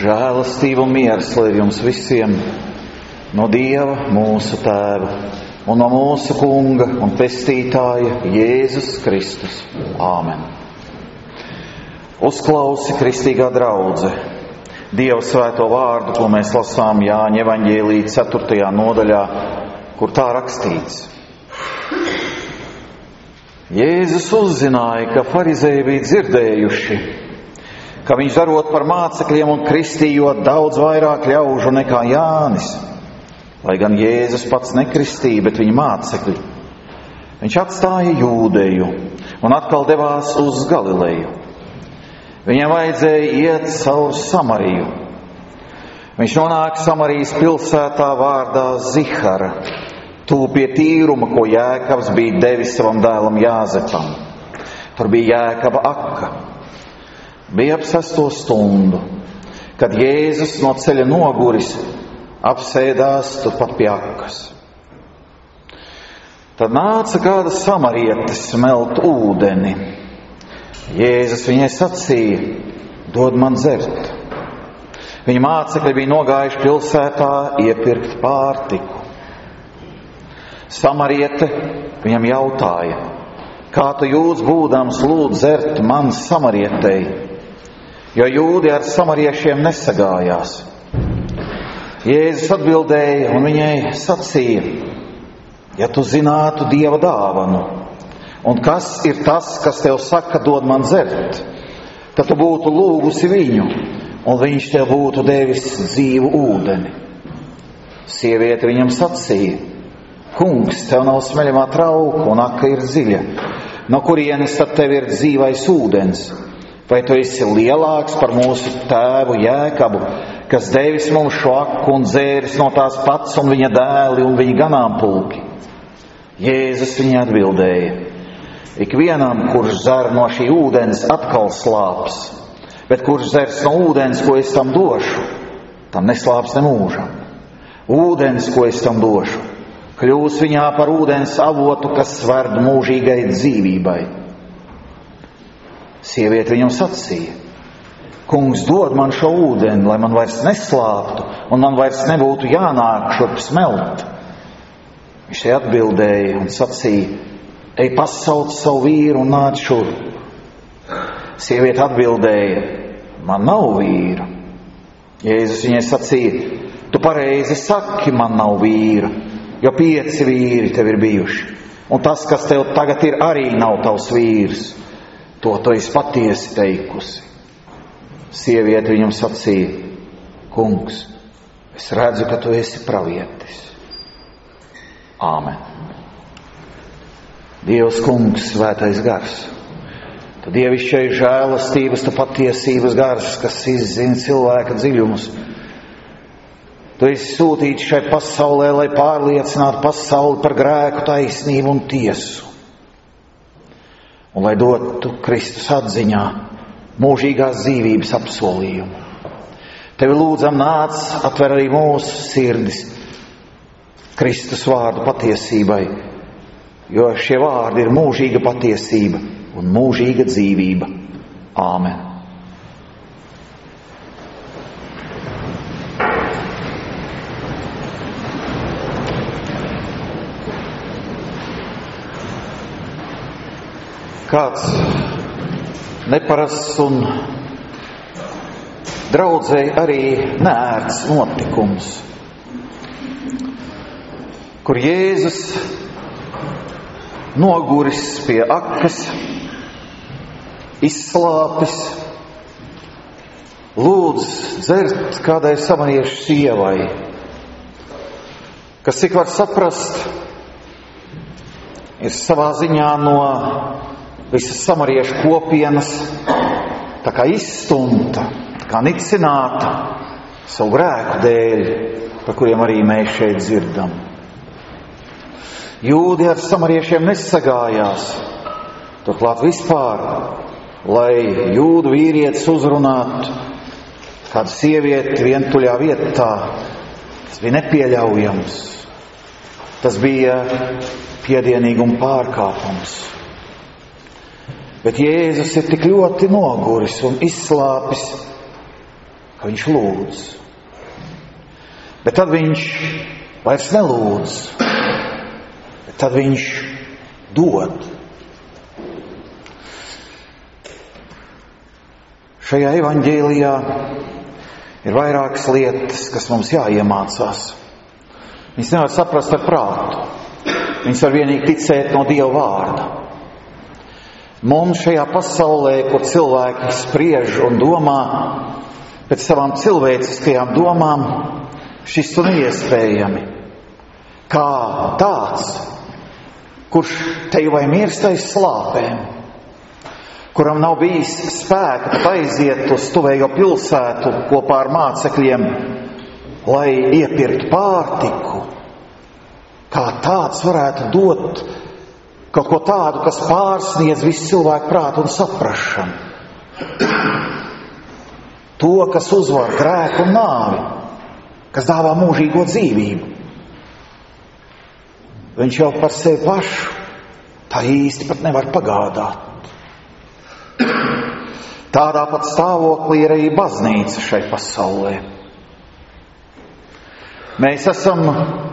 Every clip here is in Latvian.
Žēlastība un miers lai jums visiem no Dieva mūsu Tēva un no mūsu Kunga un Pestītāja Jēzus Kristus. Āmen. Uzklausi, kristīgā draudze, Dieva svēto vārdu, ko mēs lasām Jāņa evaņģēlija 4. nodaļā, kur tā rakstīts. Jēzus uzzināja, ka farizēji bija dzirdējuši, ka viņš darot par mācekļiem un kristījot daudz vairāk ļaužu nekā Jānis, lai gan Jēzus pats nekristīja, bet viņa mācekļi. Viņš atstāja Jūdeju un atkal devās uz Galileju. Viņam vajadzēja iet caur Samariju. Viņš nonāk Samarijas pilsētā vārdā Zihara, tuvu pie tīruma, ko Jēkabs bija devis savam dēlam Jāzepam. Tur bija Jēkaba akka. Bija ap 6. stundu, kad Jēzus no ceļa noguris apsēdās turpat pie akas. Tad nāca kāda samariete smelt ūdeni. Jēzus viņai sacīja: dod man dzert. Viņa mācekļi bija nogājuši pilsētā iepirkt pārtiku. Samariete viņam jautāja: kā tu jūs būdams lūdz dzert man samarietei? Jo jūdi ar samariešiem nesagājās. Jēzus atbildēja un viņai sacīja: ja tu zinātu Dieva dāvanu, un kas ir tas, kas tev saka, dod man dzert, tad tu būtu lūgusi viņu, un viņš tev būtu devis dzīvu ūdeni. Sieviete viņam sacīja: kungs, tev nav smeļamā trauka, un aka ir dziļa. No kurienes tad tev ir dzīvais ūdens? Vai tu esi lielāks par mūsu tēvu Jēkabu, kas devis mums šo aku un dzēris no tās pats un viņa dēli un viņa ganāmpulki? Jēzus viņai atbildēja: ikvienam, kurš dzer no šī ūdens, atkal slāps, bet kurš dzers no ūdens, ko es tam došu, tam neslāps nemūžam. Ūdens, ko es tam došu, kļūs viņā par ūdens avotu, kas sverd mūžīgai dzīvībai. Sieviete viņam sacīja: kungs, dod man šo ūdeni, lai man vairs neslāptu un man vairs nebūtu jānāk šurp smelt. Viņš te atbildēja un sacīja: ej, pasauc savu vīru un nāc šurp. Sieviete atbildēja: man nav vīra. Jēzus viņai sacīja: tu pareizi saki, man nav vīra, jo 5 vīri tev ir bijuši, un tas, kas tev tagad ir, arī nav tavs vīrs. To tu esi patiesi teikusi. Sieviete viņam sacīja: kungs, es redzu, ka tu esi pravietis. Āmen. Dievs, kungs, svētais gars, tu dievišķais žēlastības, tu patiesības gars, kas izzina cilvēka dziļumus. Tu esi sūtīts šai pasaulē, lai pārliecinātu pasauli par grēku, taisnību un tiesu. Un lai dotu Kristus atziņā mūžīgās dzīvības apsolījumu. Tevi lūdzam, nāc, atver arī mūsu sirdis Kristus vārdu patiesībai, jo šie vārdi ir mūžīga patiesība un mūžīga dzīvība. Āmen. Kāds neparasts un draudzēji arī neērts notikums, kur Jēzus noguris pie akas, izslāpis, lūdz dzert kādai samariešu sievai, kas, cik var saprast, ir savā ziņā no visas samariešu kopienas tā kā izstumta, tā kā nicināta savu grēku dēļ, par kuriem arī mēs šeit dzirdam. Jūdi ar samariešiem nesagājās, turklāt vispār, lai jūdu vīrietis uzrunātu kādu sievieti vientuļā vietā, tas bija nepieļaujams. Tas bija piedienīguma pārkāpums. Bet Jēzus ir tik ļoti noguris un izslāpis, ka viņš lūdz. Bet tad viņš vairs nelūdz, bet tad viņš dod. Šajā evaņģēlijā ir vairākas lietas, kas mums jāiemācās. Viņas nevar saprast ar prātu. Viņas var vienīgi ticēt no Dieva vārda. Mums šajā pasaulē, kur cilvēki spriež un domā pēc savām cilvēciskajām domām, šis tu neiespējami. Kā tāds, kurš te vai mirst aiz slāpēm, kuram nav bijis spēka pat aiziet uz tuvējo pilsētu kopā ar mācekļiem, lai iepirktu pārtiku, kā tāds varētu dot kaut ko tādu, kas pārsniedz visu cilvēku prātu un saprašanu. To, kas uzvar grēku un nāvi, kas dāvā mūžīgo dzīvību. Viņš jau par sevi pašu tā īsti pat nevar pagādāt. Tādā pat stāvoklī ir arī baznīca šai pasaulē. Mēs esam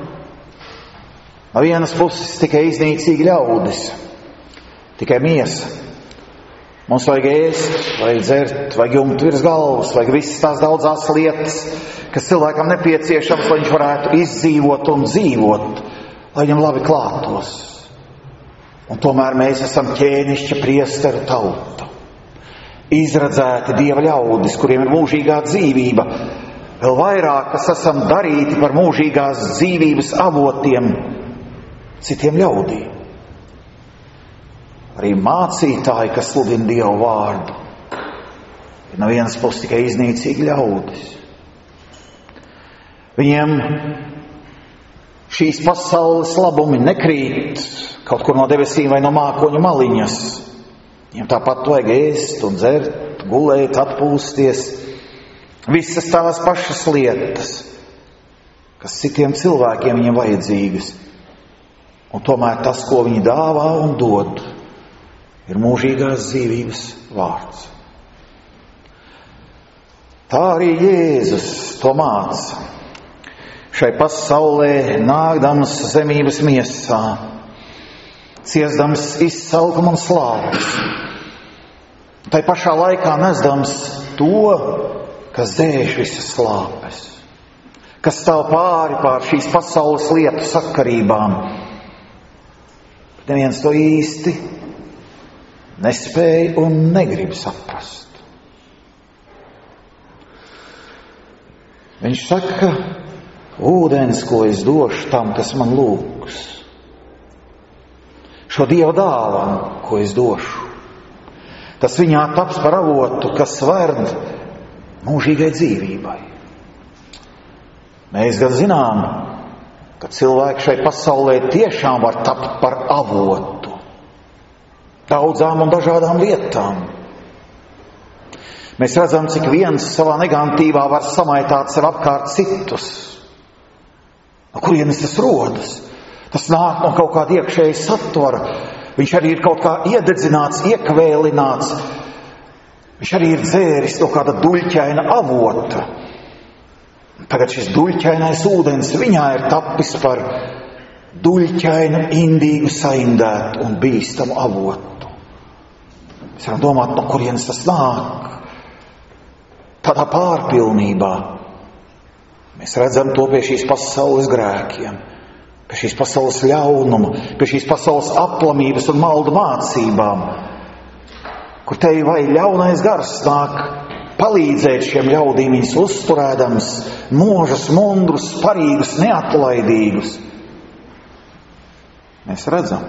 no vienas puses tikai iznīcīgi ļaudis, tikai miesa. Mums vajag ēst, vajag dzert, vajag jumt virs galvas, vajag visas tās daudzās lietas, kas cilvēkam nepieciešams, lai viņš varētu izdzīvot un dzīvot, lai viņam labi klātos. Un tomēr mēs esam ķēnišķa priesteru tauta. Izradzēti Dieva ļaudis, kuriem ir mūžīgā dzīvība. Vēl vairāk, kas esam darīti par mūžīgās dzīvības avotiem citiem ļaudīm. Arī mācītāji, kas sludina Dievu vārdu, ir no vienas puses tikai iznīcīgi ļaudis. Viņiem šīs pasaules labumi nekrīt kaut kur no debesīm vai no mākoņu maliņas. Viņiem tāpat vajag ēst un dzert, gulēt, atpūsties. Visas tās pašas lietas, kas citiem cilvēkiem viņiem vajadzīgas. Un tomēr tas, ko viņi dāvā un dod, ir mūžīgās dzīvības vārds. Tā arī Jēzus to māca. Šai pasaulē nākdams zemības miesā, ciesdams izsalkumu un slāpes, tai pašā laikā nesdams to, kas dzēš visas slāpes, kas stāv pāri šīs pasaules lietu sakarībām. Bet neviens to īsti nespēja un negrib saprast. Viņš saka, ūdens, ko es došu tam, kas man lūgs. Šo Dieva dāvanu, ko es došu, tas viņā taps par avotu, kas verd mūžīgai dzīvībai. Mēs gan zinām, ka cilvēki šai pasaulē tiešām var tapt par avotu daudzām un dažādām lietām. Mēs redzam, cik viens savā negantībā var samaitāt sev apkārt citus. No kurienes tas rodas? Tas nāk no kaut kāda iekšēja satvara. Viņš arī ir kaut kā iededzināts, iekvēlināts. Viņš arī ir dzēris no kāda duļķaina avota. Tagad šis duļķainais ūdens viņā ir tapis par duļķainu, indīgu, saindētu un bīstamu avotu. Mēs varam domāt, no kurienes tas nāk. Tādā pārpilnībā. Mēs redzam to pie šīs pasaules grēkiem, pie šīs pasaules ļaunuma, pie šīs pasaules aplamības un maldu mācībām, kur te vai ļaunais gars nāk palīdzēt šiem ļaudīm, viņus uzturēdams, mūžas, mundrus, parīgus, neatlaidīgus. Mēs redzam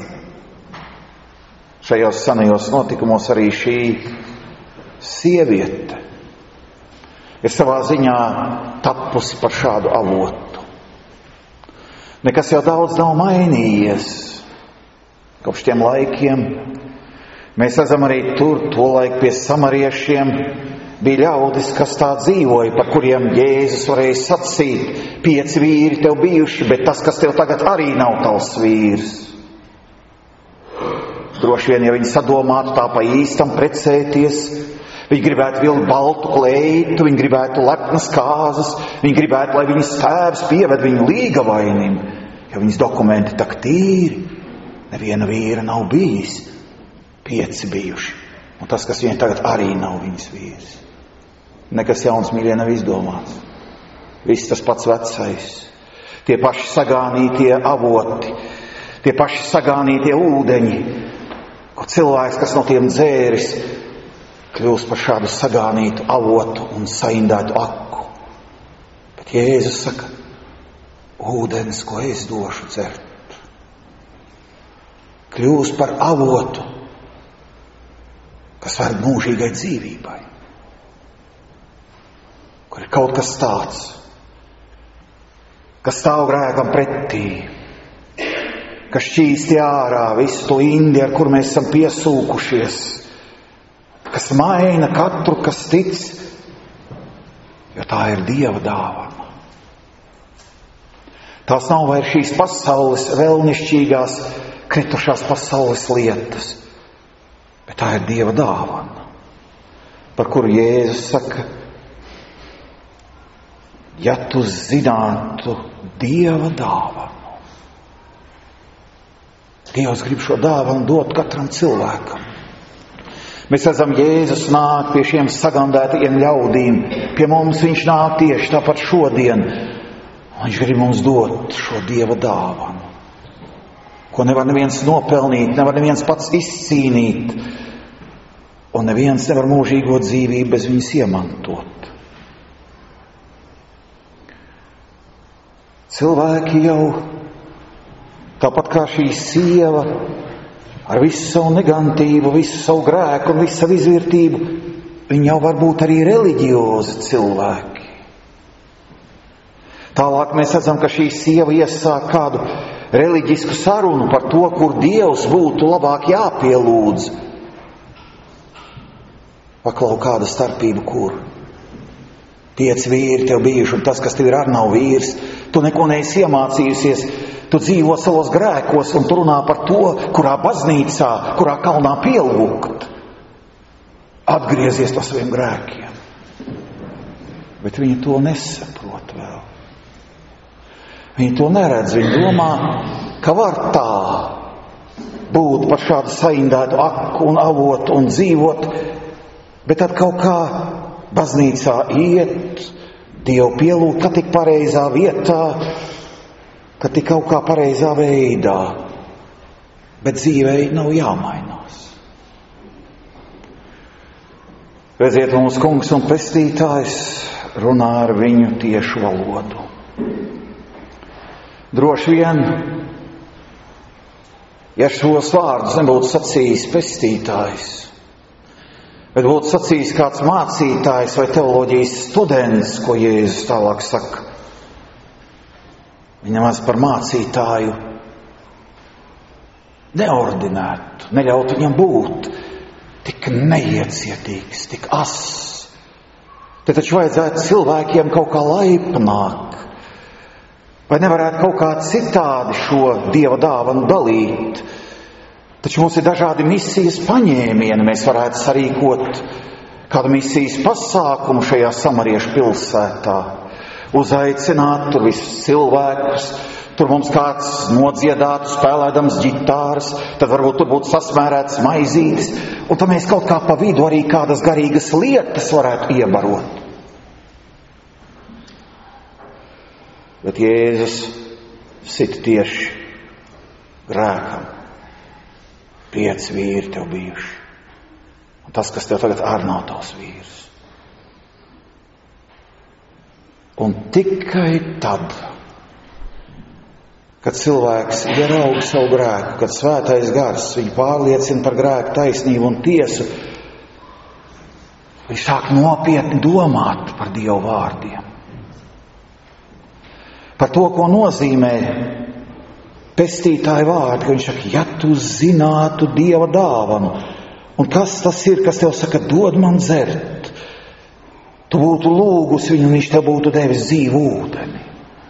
šajos senajos notikumos arī šī sieviete ir savā ziņā tapusi par šādu avotu. Nekas jau daudz nav mainījies kopš tiem laikiem. Mēs redzam arī tur, tolaik pie samariešiem bija ļaudis, kas tā dzīvoja, par kuriem Jēzus varēja sacīt, 5 vīri tev bijuši, bet tas, kas tev tagad arī nav tavs vīrs. Droši vien, ja viņi sadomātu tā pa īstam precēties, Viņi gribētu vilkt baltu kleitu, viņi gribētu lepnas kāzas, viņi gribētu, lai viņas tēvs pieved viņu līgavainim, jo viņas dokumenti tak tīri. Neviena vīra nav bijis, 5 bijuši. Un tas, kas viņai tagad arī nav viņas vīrs. Nekas jauns, mīļie, nav izdomāts. Viss tas pats vecais. Tie paši sagānītie avoti, tie paši sagānītie ūdeņi, kur cilvēks, kas no tiem dzēris, kļūst par šādu sagānītu avotu un saindētu aku. Bet Jēzus saka, ūdens, ko es došu dzert, kļūst par avotu, kas var mūžīgai dzīvībai. Kur ir kaut kas tāds, kas stāv grēkam pretī, kas šķīsti ārā visu to indi, ar kur mēs esam piesūkušies, kas maina katru, kas tic, jo tā ir Dieva dāvana. Tās nav vairs šīs pasaules vēlnišķīgās, kritušās pasaules lietas, bet tā ir Dieva dāvana, par kuru Jēzus saka, ja tu zinātu Dieva dāvanu. Dievs grib šo dāvanu dot katram cilvēkam. Mēs redzam, Jēzus nāk pie šiem sagandētajiem ļaudīm. Pie mums viņš nāk tieši tāpat šodien. Viņš grib mums dot šo Dieva dāvanu, ko nevar neviens nopelnīt, nevar neviens pats izcīnīt, un neviens nevar mūžīgo dzīvību bez viņas iemantot. Cilvēki jau, tāpat kā šī sieva, ar visu savu negantību, visu savu grēku un visu savu izvērtību, viņi jau var būt arī reliģiozi cilvēki. Tālāk mēs redzam, ka šī sieva iesāk kādu reliģisku sarunu par to, kur Dievs būtu labāk jāpielūdz. Paklau, kāda starpība, kur 5 vīri tev bijuši, un tas, kas tev ir, arī nav vīrs. Tu neko neesi iemācījusies. Tu dzīvo savos grēkos un tu runā par to, kurā baznīcā, kurā kalnā pielūgt. Atgriezies no saviem grēkiem. Bet viņi to nesaprot vēl. Viņi to neredz. Viņi domā, ka var tā būt par šādu saindētu aku un avotu un dzīvot, bet tad kaut kā baznīcā iet, Dievu pielūgt, ka tik pareizā vietā, ka tik kaut kā pareizā veidā, bet dzīvei nav jāmainās. Redziet, mūsu kungs un pestītājs runā ar viņu tiešu valodu. Droši vien, ja šos vārdus nebūtu sacījis pestītājs, bet būtu sacījis kāds mācītājs vai teoloģijas students, ko Jēzus tālāk saka, viņam maz par mācītāju neordinētu, neļaut viņam būt tik neiecietīgs, tik ass. Te taču vajadzētu cilvēkiem kaut kā laipnāk, vai nevarētu kaut kā citādi šo Dieva dāvanu dalīt. Taču mums ir dažādi misijas paņēmieni, mēs varētu sarīkot kādu misijas pasākumu šajā samariešu pilsētā. Uzaicināt tur visus cilvēkus, tur mums kāds nodziedātu, spēlēdams ģitāras, tad varbūt tur būtu sasmērēts maizītes, un tad mēs kaut kā pa vidu arī kādas garīgas lietas varētu iebarot. Bet Jēzus sit tieši grēkam. 5 vīri tev bijuši, un tas, kas tev tagad arī nav tavs vīrs. Un tikai tad, kad cilvēks ieraug savu grēku, kad svētais gars viņu pārliecina par grēku, taisnību un tiesu, viņš sāk nopietni domāt par Dieva vārdiem. Par to, ko nozīmē pestītāja vārdi, ka viņš saka, ja tu zinātu Dieva dāvanu, un kas tas ir, kas tev saka, dod man dzert, tu būtu lūgusi viņu, un viņš tev būtu devis dzīvu ūdeni.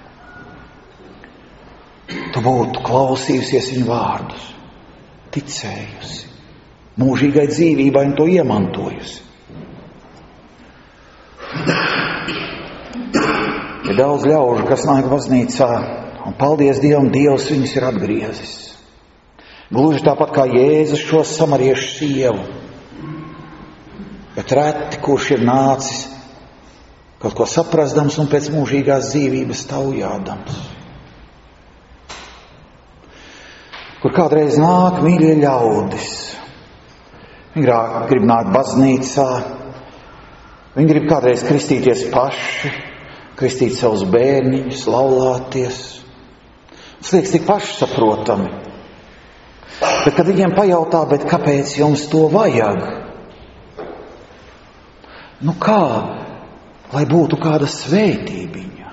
Tu būtu klausījusies viņu vārdus, ticējusi, mūžīgai dzīvībai un to iemantojusi. Ir daudz ļaužu, kas nāk baznīcā, un paldies Dievam, Dievs viņus ir atgriezis. Gluži tāpat kā Jēzus šo samariešu sievu. Bet reti, kurš ir nācis kaut ko saprastams un pēc mūžīgās dzīvības taujādams. Kur kādreiz nāk mīļie ļaudis. Viņi grib nākt baznīcā, viņi grib kādreiz kristīties paši, kristīt savus bērniņus, laulāties. Tas liekas tik pašsaprotami. Bet, kad viņiem pajautā, bet kāpēc jums to vajag? Nu kā, lai būtu kāda svētībiņa?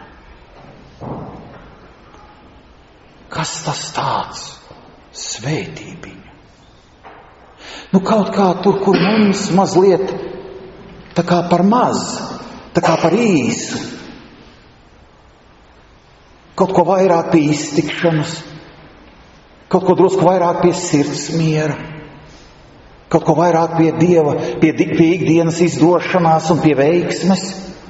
Kas tas tāds? Svētībiņa. Nu kaut kā tur, kur mums mazliet tā kā par maz, tā kā par īsu. Kaut ko vairāk pie iztikšanas, kaut ko drusku vairāk pie sirds miera, kaut ko vairāk pie Dieva, pie ikdienas izdošanās un pie veiksmes.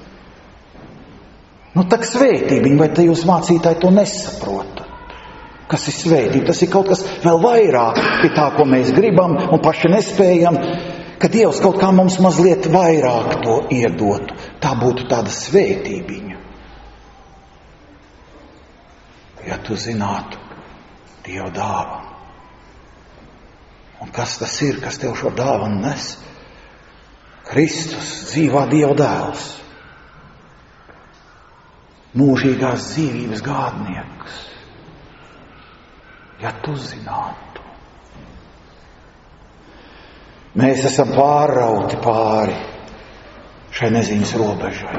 Nu tak svētībiņa, vai te jūs mācītāji to nesaprotat? Kas ir svētība? Tas ir kaut kas vēl vairāk pie tā, ko mēs gribam un paši nespējam, ka Dievs kaut kā mums mazliet vairāk to iedotu. Tā būtu tāda svētībiņa. Ja tu zinātu Dieva dāvanu. Un kas tas ir, kas tev šo dāvanu nes? Kristus, dzīvā Dieva dēls. Mūžīgās dzīvības gādnieks. Ja tu zinātu. Mēs esam pārrauti pāri šai neziņas robežai.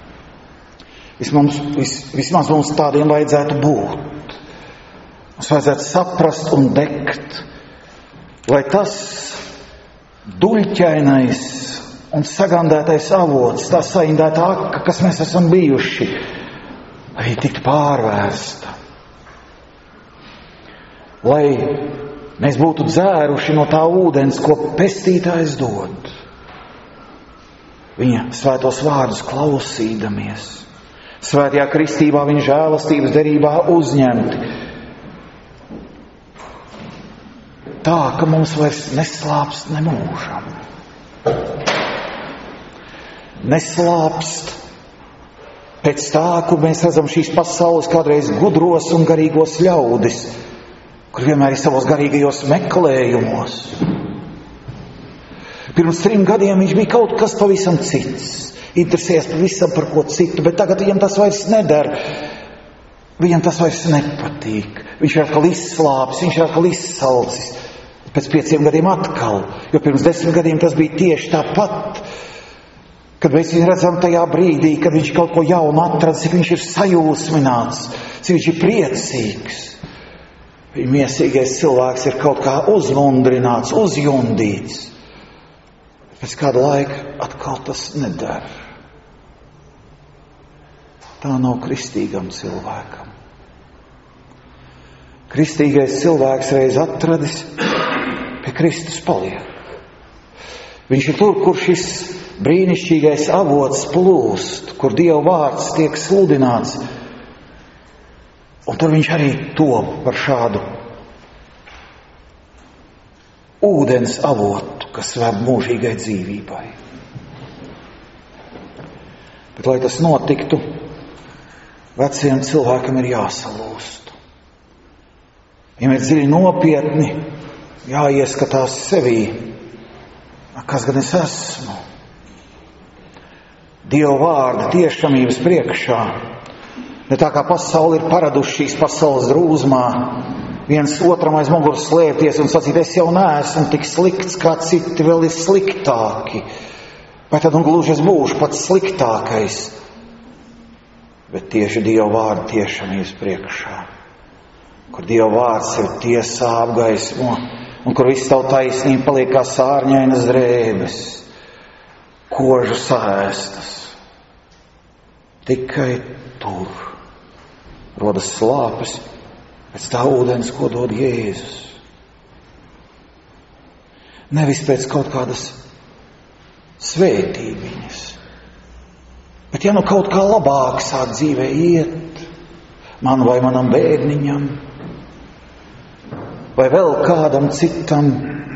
Vismaz mums tādiem vajadzētu būt. Mums vajadzētu saprast un degt, lai tas duļķainais un sagandētais avots, tā saindētā aka, kas mēs esam bijuši, lai tiktu pārvērsta. Lai mēs būtu dzēruši no tā ūdens, ko pestītājs dod. Viņa svētos vārdus klausīdamies. Svētajā kristībā viņa žēlastības derībā uzņemti. Tā, ka mums vairs neslāpst nemūžam. Neslāpst pēc tā, kur mēs redzam šīs pasaules kādreiz gudros un garīgos ļaudis, kur vienmēr ir savos garīgajos meklējumos. Pirms 3 gadiem viņš bija kaut kas pavisam cits, interesējies pavisam par ko citu, bet tagad viņam tas vairs nedara, viņam tas vairs nepatīk. Viņš ir atkal izslāpis, viņš ir atkal izsalcis, pēc 5 gadiem atkal, jo pirms 10 gadiem tas bija tieši tāpat, kad mēs viņu redzam tajā brīdī, kad viņš kaut ko jaunu atrada, cik viņš ir sajūsmināts, cik viņš ir priecīgs. Viņa miesīgais cilvēks ir kaut kā uzmundrināts, uzjundīts. Pēc kāda laika atkal tas nedara. Tā nav kristīgam cilvēkam. Kristīgais cilvēks reiz atradis, pie Kristus paliek. Viņš ir tur, kur šis brīnišķīgais avots plūst, kur Dieva vārds tiek sludināts. Un tur viņš arī top par šādu ūdens avotu, kas ved mūžīgai dzīvībai. Bet, lai tas notiktu, veciem cilvēkam ir jāsalūst. Ja mēs dziļi nopietni jāieskatās sevī, kas gan es esmu? Dieva vārda tiešamības priekšā. Ne tā kā pasauli ir paraduši šīs pasaules drūzmā, viens otram aiz muguras slēpties un sacīt, es jau neesmu tik slikts, kā citi vēl ir sliktāki. Vai tad gluži es būšu pats sliktākais? Bet tieši Dieva vārda tiešamības priekšā, kur Dieva vārds ir tiesā apgaismo, un kur viss tavu taisnība paliek kā sārņainas drēbes, kožu saēstas. Tikai tur rodas slāpes pēc tā ūdens, ko dod Jēzus. Nevis pēc kaut kādas svētībiņas, Bet ja nu kaut kā labāk sāk dzīvē iet, man vai manam bērniņam, vai vēl kādam citam,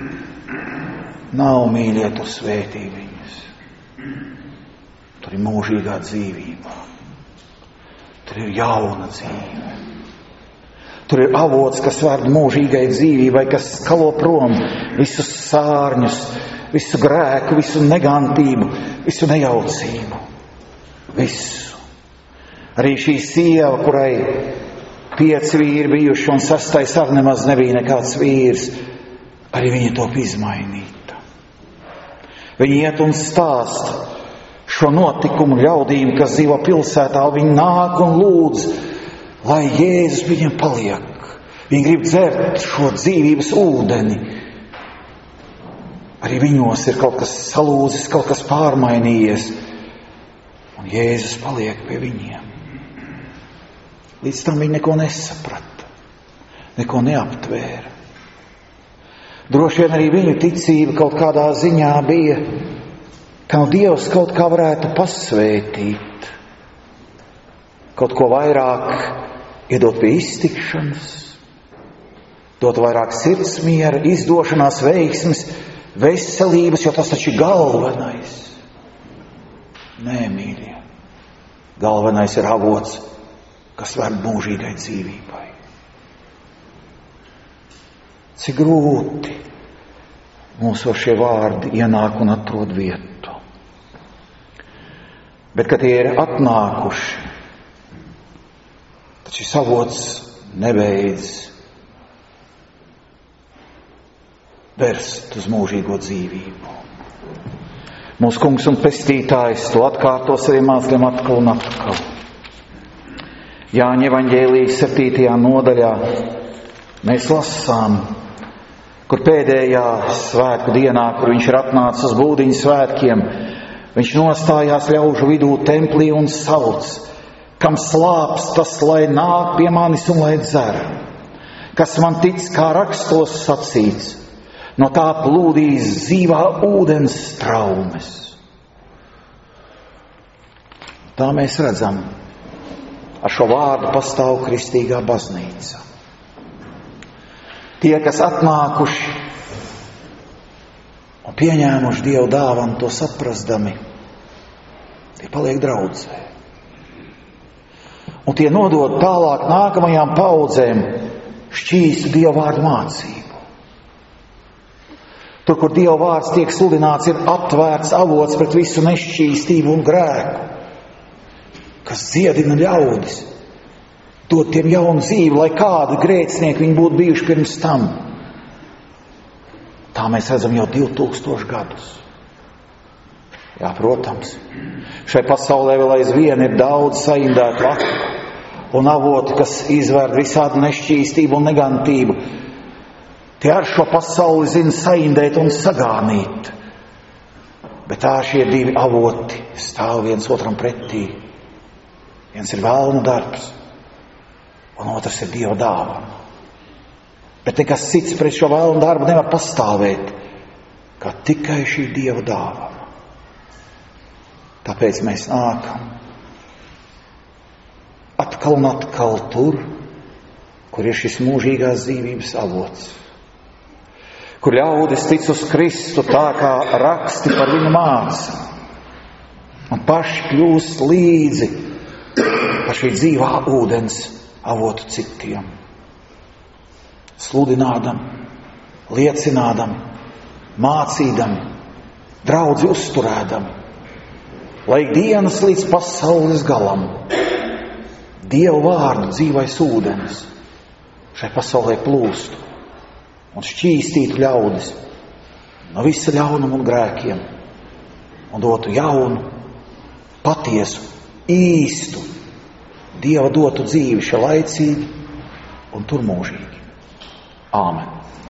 nav, mīļie, tu svētī viņus. Tur ir mūžīgā dzīvība. Tur ir jauna dzīve. Tur ir avots, kas vārd mūžīgai dzīvībai, kas skalo prom visus sārņus, visu grēku, visu negantību, visu nejaucību. Visu. Arī šī sieva, kurai 5 vīri bijuši un 6. arī nemaz nebija nekāds vīrs, arī viņa top izmainīta. Viņa iet un stāsta šo notikumu ļaudīm, kas dzīvo pilsētā. Viņi nāk un lūdz, lai Jēzus viņiem paliek. Viņi grib dzert šo dzīvības ūdeni. Arī viņos ir kaut kas salūzis, kaut kas pārmainījies. Un Jēzus paliek pie viņiem. Līdz tam viņi neko nesaprata, neko neaptvēra. Droši vien arī viņu ticība kaut kādā ziņā bija, ka Dievs kaut kā varētu pasvētīt, kaut ko vairāk iedot pie iztikšanas, dot vairāk sirdsmiera, izdošanās, veiksmes, veselības, jo tas taču ir galvenais. Nē, mīļie, galvenais ir avots, kas ved mūžīgai dzīvībai. Cik grūti mūsu šie vārdi ienāk un atrod vietu. Bet, kad tie ir atnākuši, tad šis avots nebeidz verst uz mūžīgo dzīvību. Mūsu kungs un pestītājs to atkārtos arī mācekļiem atkal un atkal. Jāņa evaņģēlijas 7. nodaļā mēs lasām, kur pēdējā svētku dienā, kur viņš ir atnācis uz būdiņu svētkiem, viņš nostājās ļaužu vidū templī un sauc, kam slāps, tas lai nāk pie manis un lai dzer, kas man tic, kā rakstos sacīts, no tā plūdīs dzīvā ūdens straumes. Tā mēs redzam, ar šo vārdu pastāv kristīgā baznīca. Tie, kas atnākuši un pieņēmuši Dievu dāvanu, to saprastami, tie paliek draudzē. Un tie nodod tālāk nākamajām paudzēm šķīstu Dieva vārdu mācību. Tur, kur Dieva vārds tiek sludināts, ir atvērts avots pret visu nešķīstību un grēku, kas dziedina ļaudis, dod tiem jaunu dzīvi, lai kādi grēcinieki viņi būtu bijuši pirms tam. Tā mēs redzam jau 2000 gadus. Jā, protams, šai pasaulē vēl aizvien ir daudz saindētu aku un avoti, kas izvērd visādu nešķīstību un negantību. Tie ar šo pasauli zina saindēt un sagānīt. Bet tā šie divi avoti stāv viens otram pretī. Viens ir vēlna darbs, un otrs ir Dieva dāvana. Bet nekas cits pret šo vēlnu darbu nevar pastāvēt, kā tikai šī Dieva dāvana. Tāpēc mēs nākam atkal un atkal tur, kur ir šis mūžīgās dzīvības avots, kur ļaudis tic uz Kristu tā, kā raksti par viņu māca, un paši kļūst līdzi par šī dzīvā ūdens avotu citiem. Sludinādam, liecinādam, mācīdam, draudzi uzturēdam, lai dienas līdz pasaules galam Dieva vārdu dzīvais ūdens šai pasaulē plūstu un šķīstītu ļaudis no visa ļaunuma un grēkiem un dotu jaunu, patiesu, īstu, Dieva dotu dzīvi šai laicīgi un tur mūžīgi. Āmen.